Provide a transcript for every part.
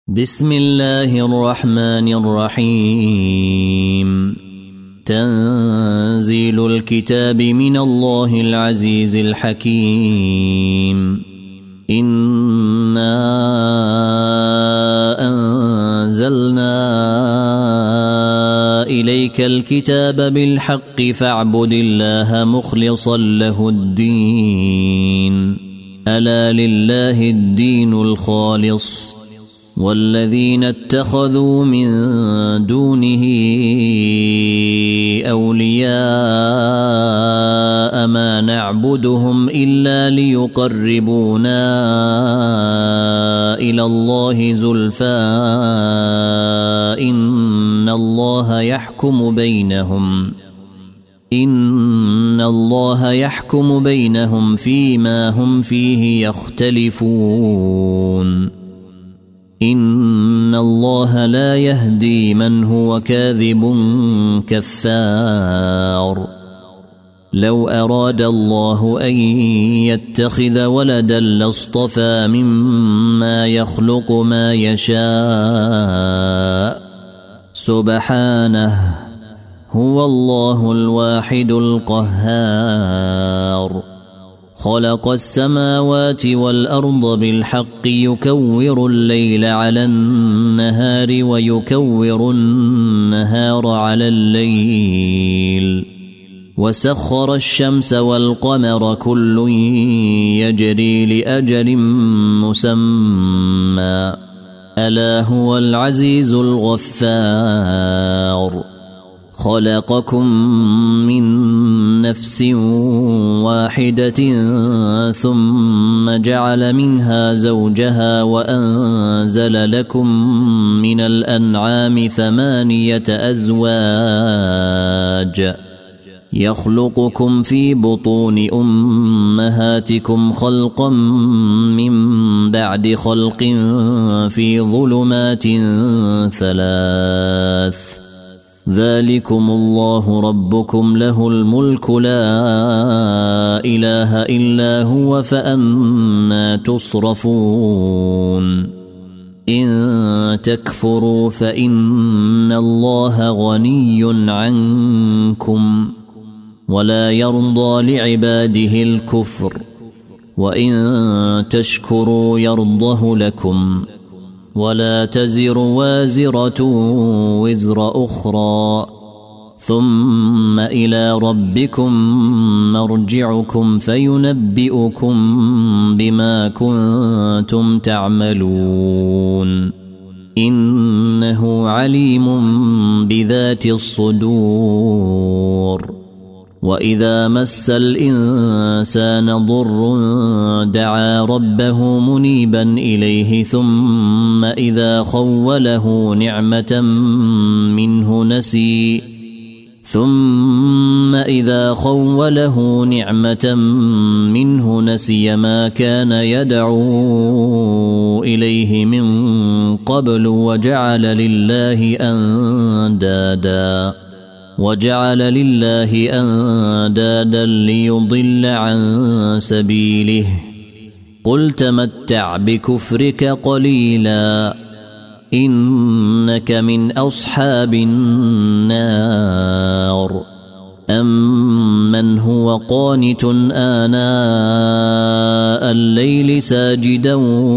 بسم الله الرحمن الرحيم. تنزيل الكتاب من الله العزيز الحكيم. إنا أنزلنا إليك الكتاب بالحق فاعبد الله مخلصا له الدين. ألا لله الدين الخالص والذين اتخذوا من دونه أولياء ما نعبدهم إلا ليقربونا إلى الله زلفى إن الله يحكم بينهم فيما هم فيه يختلفون. إن الله لا يهدي من هو كاذب كفار. لو أراد الله أن يتخذ ولدا لاصطفى مما يخلق ما يشاء سبحانه هو الله الواحد القهار. خلق السماوات والأرض بالحق يكور الليل على النهار ويكور النهار على الليل وسخر الشمس والقمر كل يجري لأجل مسمى ألا هو العزيز الغفار. خلقكم من نفس واحدة ثم جعل منها زوجها وأنزل لكم من الأنعام 8 أزواج يخلقكم في بطون أمهاتكم خلقا من بعد خلق في ظلمات 3. ذلكم الله ربكم له الملك لا إله إلا هو فأنى تصرفون. إن تكفروا فإن الله غني عنكم ولا يرضى لعباده الكفر وإن تشكروا يرضه لكم ولا تزر وازرة وزر أخرى ثم إلى ربكم مرجعكم فينبئكم بما كنتم تعملون. إنه عليم بذات الصدور. وإذا مس الإنسان ضر دعا ربه منيبا إليه ثم إذا خوله نعمة منه نسي ما كان يدعو إليه من قبل وجعل لله أندادا ليضل عن سبيله. قل تمتع بكفرك قليلا إنك من أصحاب النار. أمن هو قانت آناء الليل ساجدا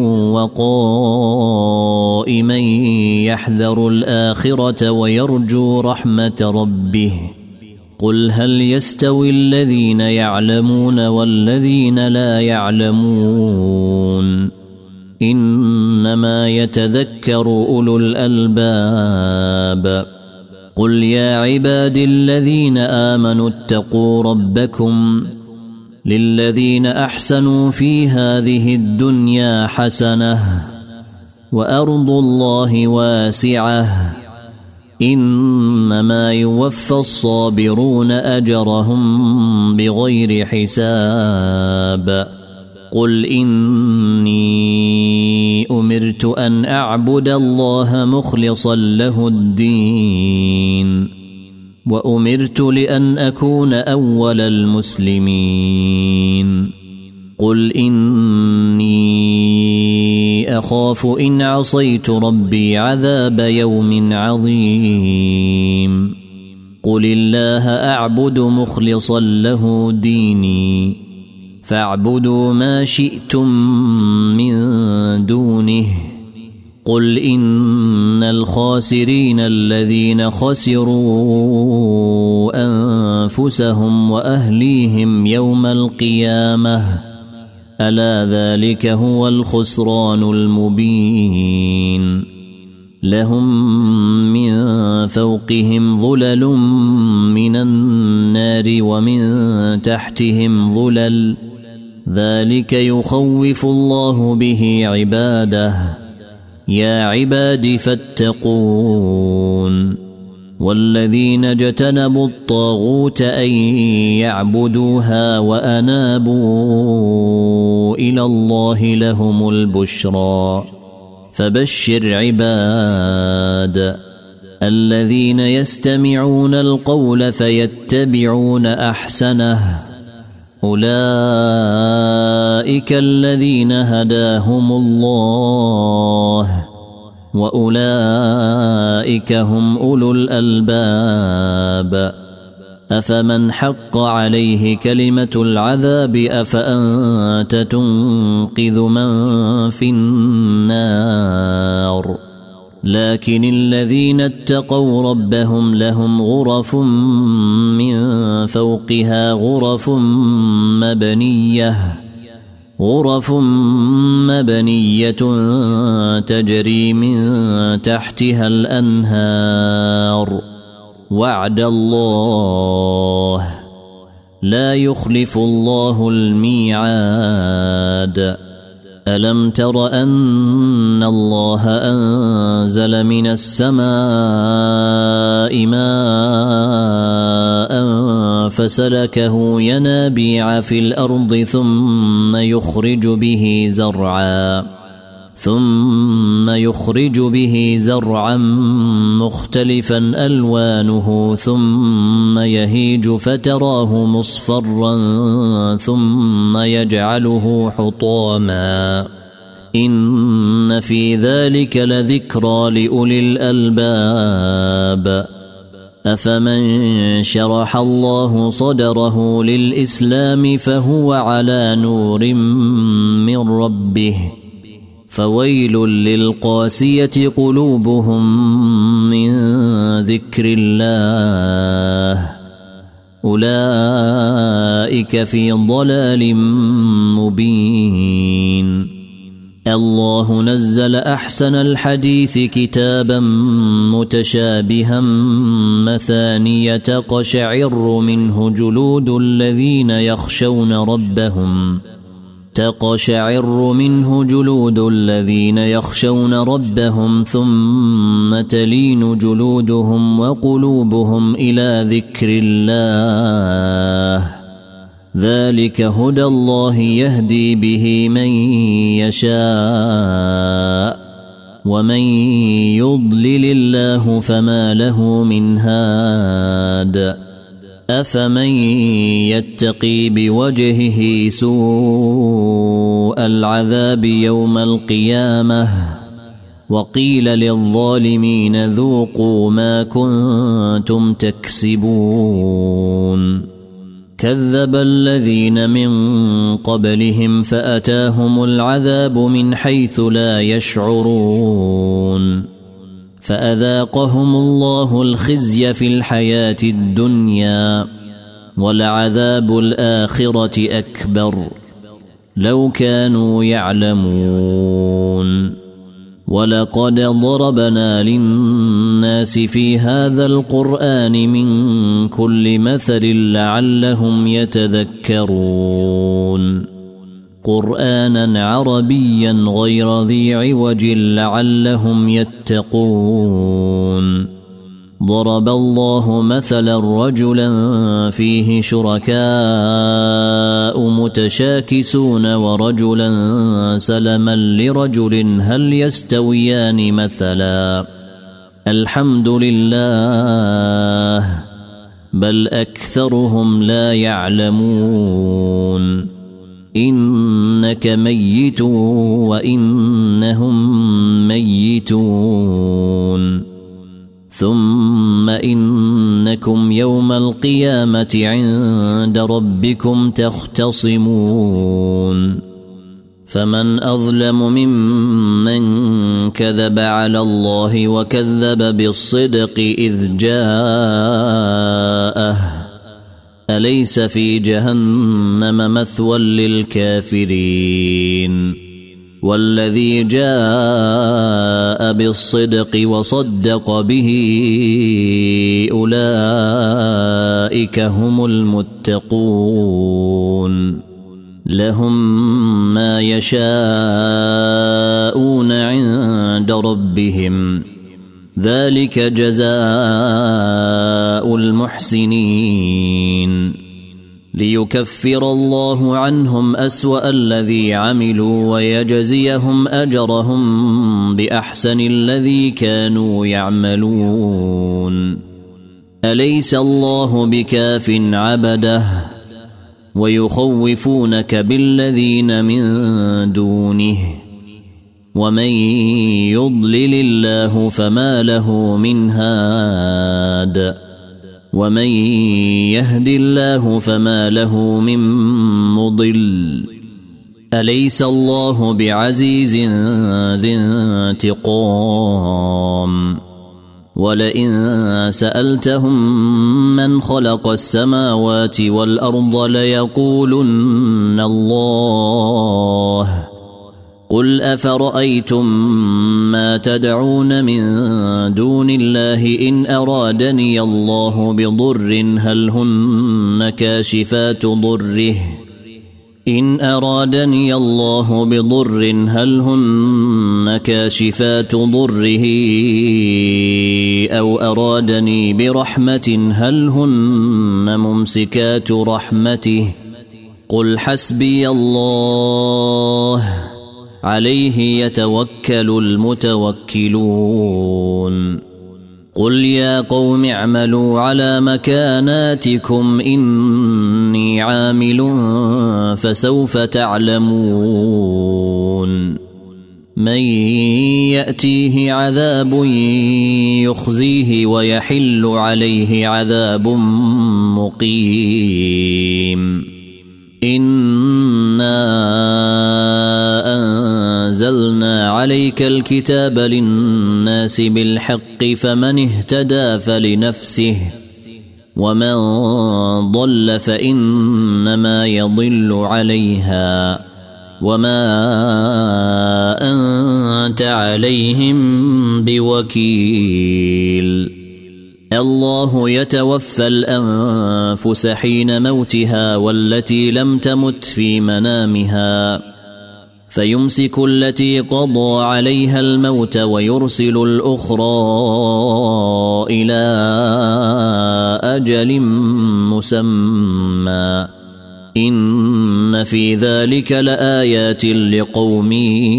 وقائما يحذر الآخرة ويرجو رحمة ربه. قل هل يستوي الذين يعلمون والذين لا يعلمون إنما يتذكر أولو الألباب. قل يا عبادي الذين آمنوا اتقوا ربكم للذين أحسنوا في هذه الدنيا حسنة وأرض الله واسعة إنما يوفى الصابرون أجرهم بغير حساب. قل إني أمرت أن أعبد الله مخلصا له الدين وأمرت لأن أكون أول المسلمين. قل إني أخاف إن عصيت ربي عذاب يوم عظيم قل الله أعبد مخلصا له ديني فاعبدوا ما شئتم من دونه قل إن الخاسرين الذين خسروا أنفسهم وأهليهم يوم القيامة ألا ذلك هو الخسران المبين لهم من فوقهم ظلل من النار ومن تحتهم ظلل ذلك يخوف الله به عباده يا عباد فاتقون والذين اجتنبوا الطاغوت أن يعبدوها وأنابوا إلى الله لهم البشرى فبشر عباد الذين يستمعون القول فيتبعون أحسنه أولئك الذين هداهم الله وأولئك هم أولو الألباب أفمن حق عليه كلمة العذاب أفأنت تنقذ من في النار لكن الذين اتقوا ربهم لهم غرف من فوقها غرف مبنية تجري من تحتها الأنهار وعد الله لا يخلف الله الميعاد ألم تر أن الله أنزل من السماء ماء فسلكه ينابيع في الأرض ثم يخرج به زرعا مختلفا ألوانه ثم يهيج فتراه مصفرا ثم يجعله حطاما إن في ذلك لذكرى لأولي الألباب أفمن شرح الله صدره للإسلام فهو على نور من ربه فويل للقاسية قلوبهم من ذكر الله أولئك في ضلال مبين الله نزل أحسن الحديث كتابا متشابها مثانية تقشعر منه جلود الذين يخشون ربهم ثم تلين جلودهم وقلوبهم إلى ذكر الله ذلك هدى الله يهدي به من يشاء ومن يضلل الله فما له من هاد أفمن يتقي بوجهه سوء العذاب يوم القيامة وقيل للظالمين ذوقوا ما كنتم تكسبون كذب الذين من قبلهم فأتاهم العذاب من حيث لا يشعرون فأذاقهم الله الخزي في الحياة الدنيا ولعذاب الآخرة أكبر لو كانوا يعلمون ولقد ضربنا للناس في هذا القرآن من كل مثل لعلهم يتذكرون قرآنا عربيا غير ذي عوج لعلهم يتقون ضرب الله مثلا رجلا فيه شركاء متشاكسون ورجلا سلما لرجل هل يستويان مثلا الحمد لله بل أكثرهم لا يعلمون إنك ميت وإنهم ميتون ثم إنكم يوم القيامة عند ربكم تختصمون فمن أظلم ممن كذب على الله وكذب بالصدق إذ جاءه أليس في جهنم مثوى للكافرين والذي جاء بالصدق وصدق به أولئك هم المتقون لهم ما يشاءون عند ربهم ذلك جزاء المحسنين ليكفر الله عنهم أسوأ الذي عملوا ويجزيهم أجرهم بأحسن الذي كانوا يعملون أليس الله بكاف عبده ويخوفونك بالذين من دونه ومن يضلل الله فما له من هاد ومن يهد الله فما له من مضل أليس الله بعزيز ذي انتقام ولئن سألتهم من خلق السماوات والأرض ليقولن الله قل أفرأيتم ما تدعون من دون الله إن أرادني الله بضر هل هن كاشفات ضره إن أرادني الله بضر هل هن كاشفات ضره أو أرادني برحمة هل هن ممسكات رحمته قل حسبي الله عليه يتوكل المتوكلون قل يا قوم اعملوا على مكاناتكم إني عامل فسوف تعلمون من يأتيه عذاب يخزيه ويحل عليه عذاب مقيم إنا أنزلنا عليك الكتاب للناس بالحق فمن اهتدى فلنفسه ومن ضل فإنما يضل عليها وما أنت عليهم بوكيل الله يتوفى الأنفس حين موتها والتي لم تمت في منامها فيمسك التي قضى عليها الموت ويرسل الأخرى إلى أجل مسمى إن في ذلك لآيات لقوم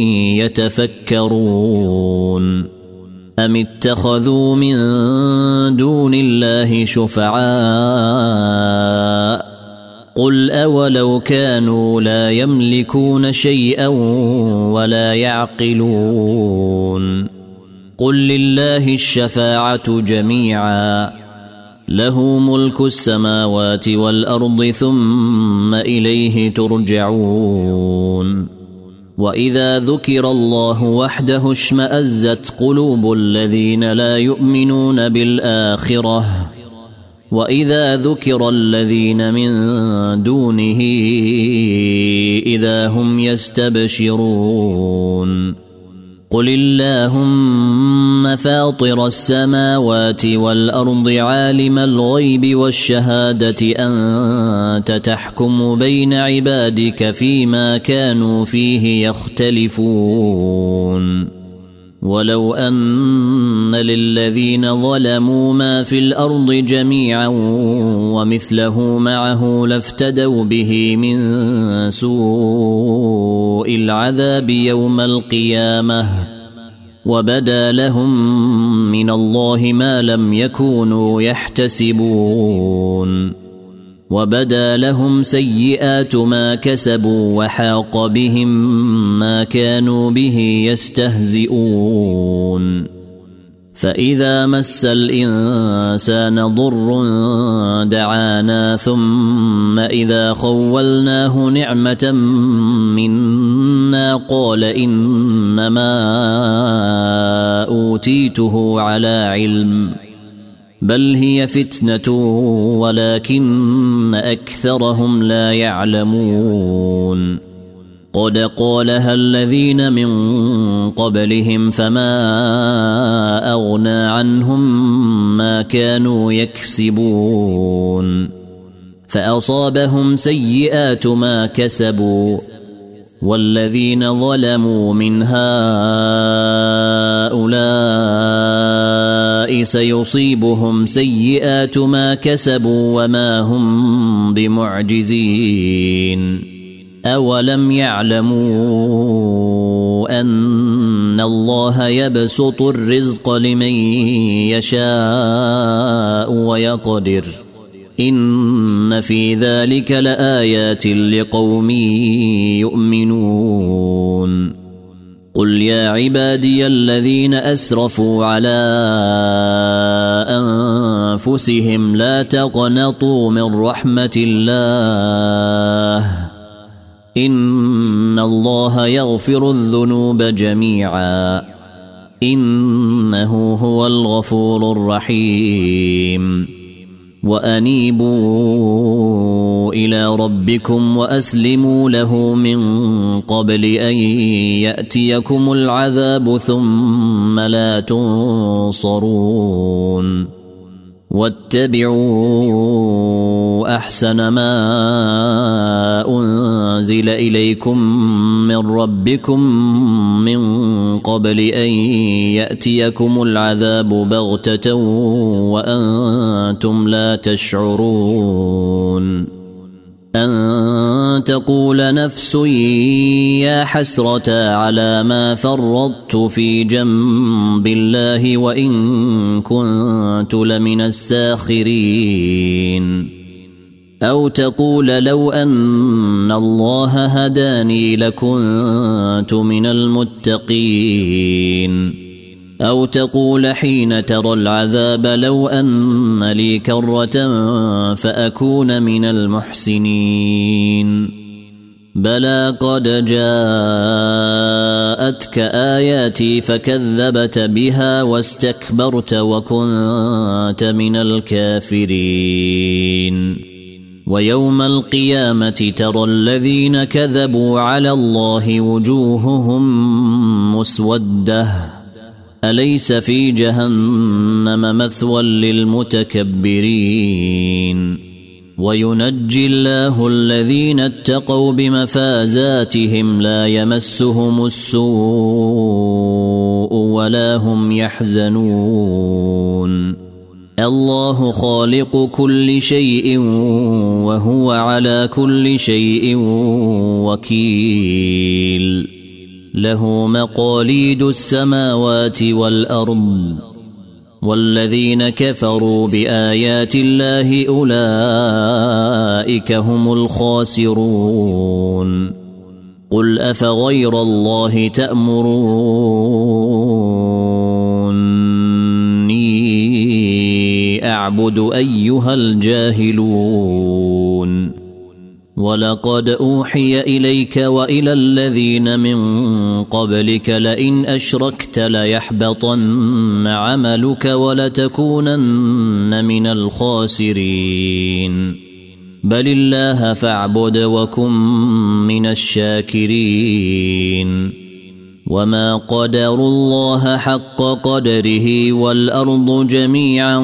يتفكرون أم اتخذوا من دون الله شفعاء قل أولو كانوا لا يملكون شيئا ولا يعقلون قل لله الشفاعة جميعا له ملك السماوات والأرض ثم إليه ترجعون وإذا ذكر الله وحده اشمأزت قلوب الذين لا يؤمنون بالآخرة وإذا ذكر الذين من دونه إذا هم يستبشرون قل اللهم فاطر السماوات والأرض عالم الغيب والشهادة أنت تحكم بين عبادك فيما كانوا فيه يختلفون ولو أن للذين ظلموا ما في الأرض جميعا ومثله معه لافتدوا به من سوء العذاب يوم القيامة وبدا لهم من الله ما لم يكونوا يحتسبون وبدا لهم سيئات ما كسبوا وحاق بهم ما كانوا به يستهزئون فإذا مس الإنسان ضر دعانا ثم إذا خولناه نعمة منا قال إنما أوتيته على علم بل هي فتنة ولكن أكثرهم لا يعلمون قد قالها الذين من قبلهم فما أغنى عنهم ما كانوا يكسبون فأصابهم سيئات ما كسبوا والذين ظلموا من هؤلاء سيصيبهم سيئات ما كسبوا وما هم بمعجزين أولم يعلموا أن الله يبسط الرزق لمن يشاء ويقدر إن في ذلك لآيات لقوم يؤمنون قل يا عبادي الذين أسرفوا على أنفسهم لا تقنطوا من رحمة الله إن الله يغفر الذنوب جميعا إنه هو الغفور الرحيم وأنيبوا إلى ربكم وأسلموا له من قبل أن يأتيكم العذاب ثم لا تنصرون واتبعوا أحسن ما أنزل إليكم من ربكم من قبل أن يأتيكم العذاب بغتة وأنتم لا تشعرون أن تقول نفس يا حسرة على ما فرطت في جنب الله وإن كنت لمن الساخرين أو تقول لو أن الله هداني لكنت من المتقين أو تقول حين ترى العذاب لو أن لي كرة فأكون من المحسنين بلى قد جاءتك آياتي فكذبت بها واستكبرت وكنت من الكافرين ويوم القيامة ترى الذين كذبوا على الله وجوههم مسودة أليس في جهنم مثوى للمتكبرين وينجي الله الذين اتقوا بمفازاتهم لا يمسهم السوء ولا هم يحزنون الله خالق كل شيء وهو على كل شيء وكيل له مقاليد السماوات والأرض والذين كفروا بآيات الله أولئك هم الخاسرون قل أفغير الله تأمروني أعبد أيها الجاهلون ولقد أوحي إليك وإلى الذين من قبلك لئن أشركت ليحبطن عملك ولتكونن من الخاسرين بل الله فاعبد وكن من الشاكرين وما قدروا الله حق قدره والأرض جميعا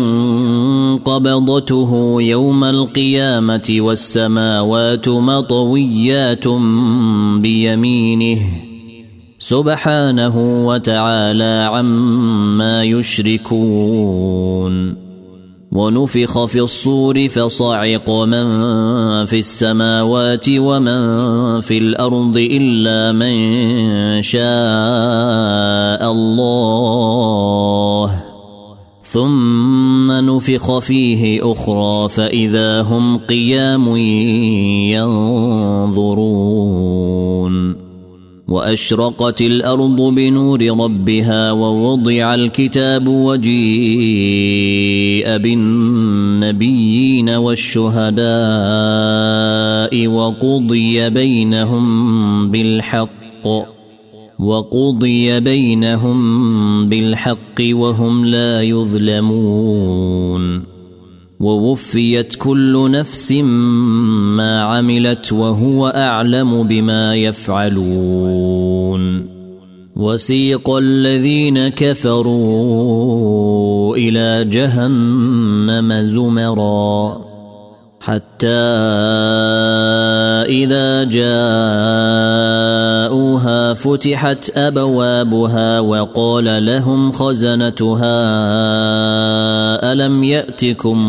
قبضته يوم القيامة والسماوات مطويات بيمينه سبحانه وتعالى عما يشركون ونفخ في الصور فصعق من في السماوات ومن في الأرض إلا من شاء الله ثم ونفخ فيه أخرى فإذا هم قيام ينظرون وأشرقت الأرض بنور ربها ووضع الكتاب وجيء بالنبيين والشهداء وقضي بينهم بالحق وهم لا يظلمون ووفيت كل نفس ما عملت وهو أعلم بما يفعلون وسيق الذين كفروا إلى جهنم زمرا حتى إذا جاءوها فتحت أبوابها وقال لهم خزنتها ألم يأتكم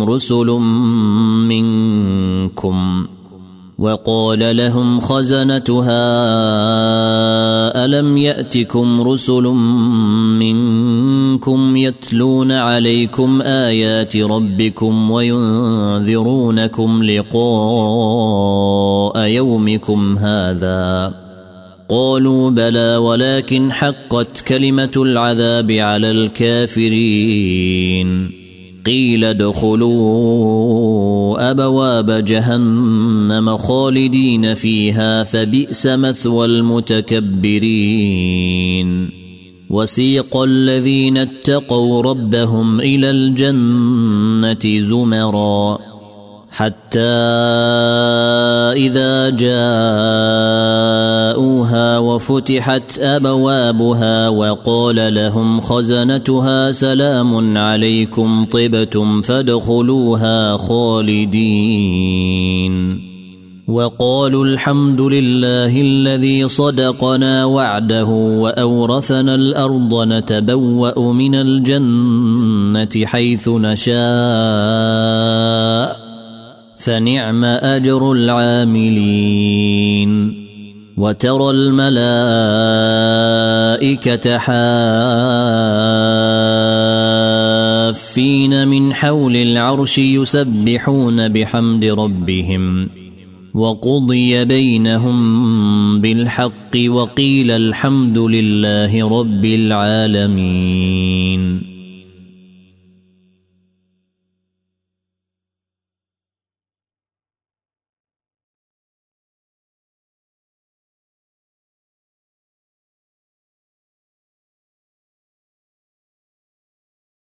رسل منكم يتلون عليكم آيات ربكم وينذرونكم لقاء يومكم هذا قالوا بلى ولكن حقت كلمة العذاب على الكافرين قيل ادخلوا أبواب جهنم خالدين فيها فبئس مثوى المتكبرين وسيق الذين اتقوا ربهم إلى الجنة زمرا حتى إذا جاءوها وفتحت أبوابها وقال لهم خزنتها سلام عليكم طبتم فادخلوها خالدين وقالوا الحمد لله الذي صدقنا وعده وأورثنا الأرض نتبوأ من الجنة حيث نشاء فنعم أجر العاملين وترى الملائكة حافين من حول العرش يسبحون بحمد ربهم وقضي بينهم بالحق وقيل الحمد لله رب العالمين.